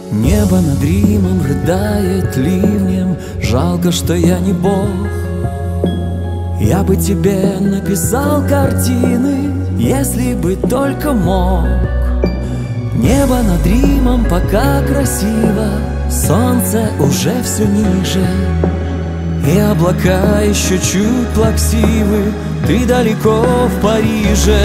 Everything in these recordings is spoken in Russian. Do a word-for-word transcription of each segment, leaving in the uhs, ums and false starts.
Небо над Римом рыдает ливнем. Жалко, что я не Бог. Я бы тебе написал картины, если бы только мог. Небо над Римом пока красиво, солнце уже все ниже, и облака еще чуть плаксивы. Ты далеко в Париже.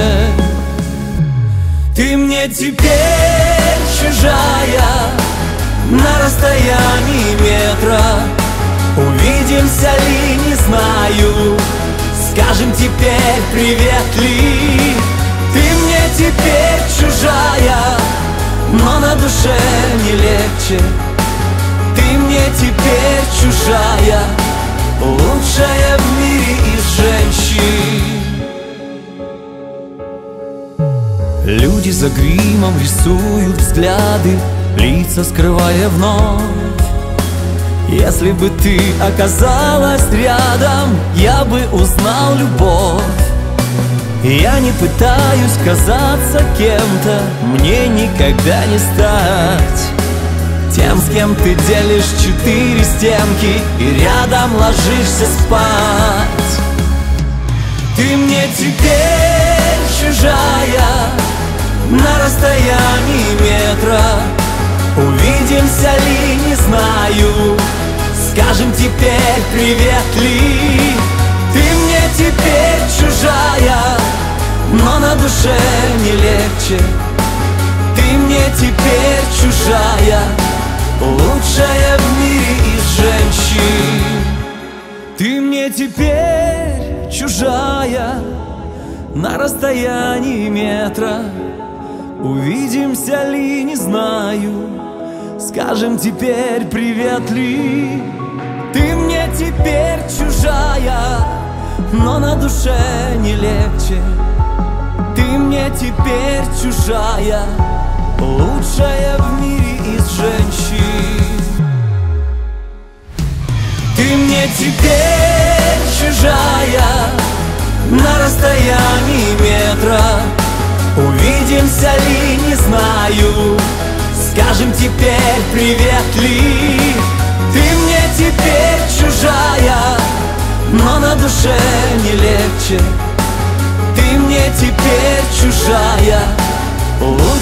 Ты мне теперь чужая, на расстоянии метра. Увидимся ли, не знаю, скажем теперь привет ли. Ты мне теперь чужая, но на душе не легче. Ты мне теперь чужая, лучшая в мире из женщин. Люди за гримом рисуют взгляды, лица скрывая вновь. Если бы ты оказалась рядом, я бы узнал любовь. Я не пытаюсь казаться кем-то, мне никогда не стать тем, с кем ты делишь четыре стенки и рядом ложишься спать. Ты мне теперь чужая, на расстоянии метра. Увидимся ли, не знаю, скажем теперь привет ли. Ты мне теперь чужая, но на душе не легче. Ты мне теперь чужая, лучшая в мире из женщин. Ты мне теперь чужая, на расстоянии метра. Увидимся ли, не знаю, скажем теперь привет ли. Ты мне теперь чужая, но на душе не легче. Ты мне теперь чужая, лучшая в мире из женщин. Ты мне теперь чужая, на расстоянии метра. Увидимся ли, не знаю, скажем теперь привет ли. Ты мне теперь чужая, но на душе не легче. Ты мне теперь чужая,